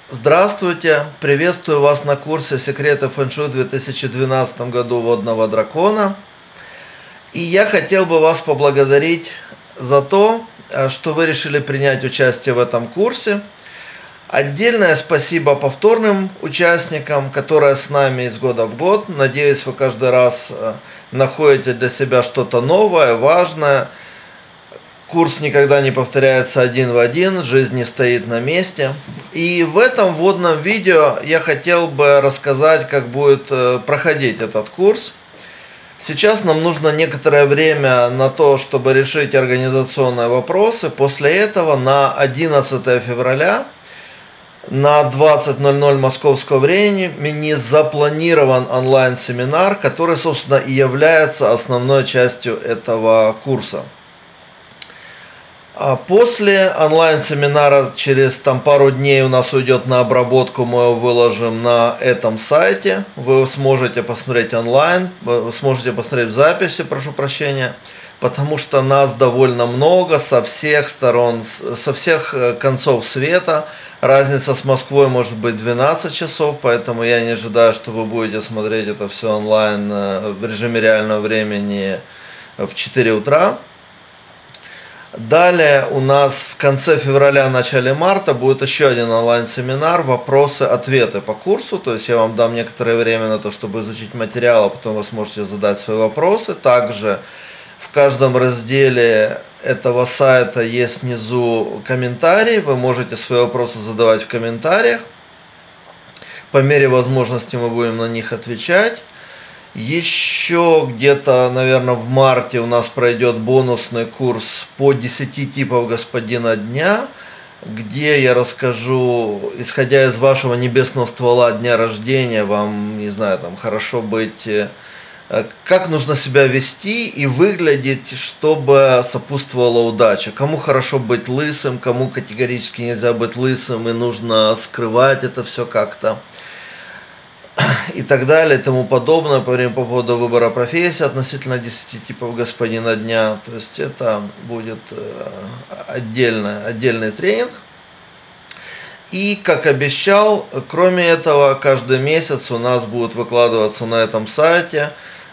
Здравствуйте! Приветствую вас на курсе «Секреты фэншуй» в 2012 году «Водного дракона». И я хотел бы вас поблагодарить за то, что вы решили принять участие в этом курсе. Отдельное спасибо повторным участникам, которые с нами из года в год. Надеюсь, вы каждый раз находите для себя что-то новое, важное. Курс никогда не повторяется один в один, жизнь не стоит на месте. И в этом вводном видео я хотел бы рассказать, как будет проходить этот курс. Сейчас нам нужно некоторое время на то, чтобы решить организационные вопросы. После этого на 11 февраля на 20:00 московского времени запланирован онлайн-семинар, который, собственно, и является основной частью этого курса. После онлайн-семинара через пару дней у нас уйдет на обработку, мы его выложим на этом сайте. Вы сможете посмотреть онлайн, вы сможете посмотреть в записи, прошу прощения, потому что нас довольно много со всех сторон, со всех концов света. Разница с Москвой может быть 12 часов, поэтому я не ожидаю, что вы будете смотреть это все онлайн в режиме реального времени в 4 утра. Далее у нас в конце февраля, начале марта будет еще один онлайн-семинар «Вопросы-ответы» по курсу. То есть я вам дам некоторое время на то, чтобы изучить материал, а потом вы сможете задать свои вопросы. Также в каждом разделе этого сайта есть внизу комментарии. Вы можете свои вопросы задавать в комментариях. По мере возможности мы будем на них отвечать. Еще где-то, наверное, в марте у нас пройдет бонусный курс по 10 типов господина дня, где я расскажу, исходя из вашего небесного ствола дня рождения, вам, не знаю, хорошо быть, как нужно себя вести и выглядеть, чтобы сопутствовала удача. Кому хорошо быть лысым, кому категорически нельзя быть лысым и нужно скрывать это все как-то. И так далее, и тому подобное, по поводу выбора профессии относительно 10 типов господина дня. То есть это будет отдельный тренинг. И, как обещал, кроме этого, каждый месяц у нас будут выкладываться на этом сайте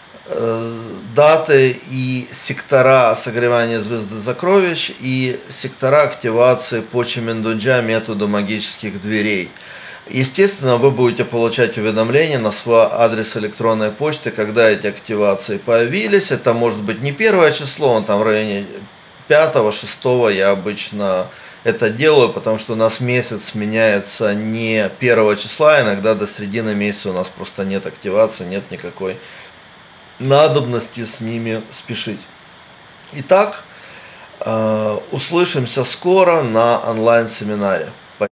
даты и сектора согревания звезды сокровищ и сектора активации по Чимендунджа методу магических дверей. Естественно, вы будете получать уведомления на свой адрес электронной почты, когда эти активации появились. Это может быть не первое число, в районе 5-6 я обычно это делаю, потому что у нас месяц меняется не 1 числа, иногда до середины месяца у нас просто нет активации, нет никакой надобности с ними спешить. Итак, услышимся скоро на онлайн-семинаре.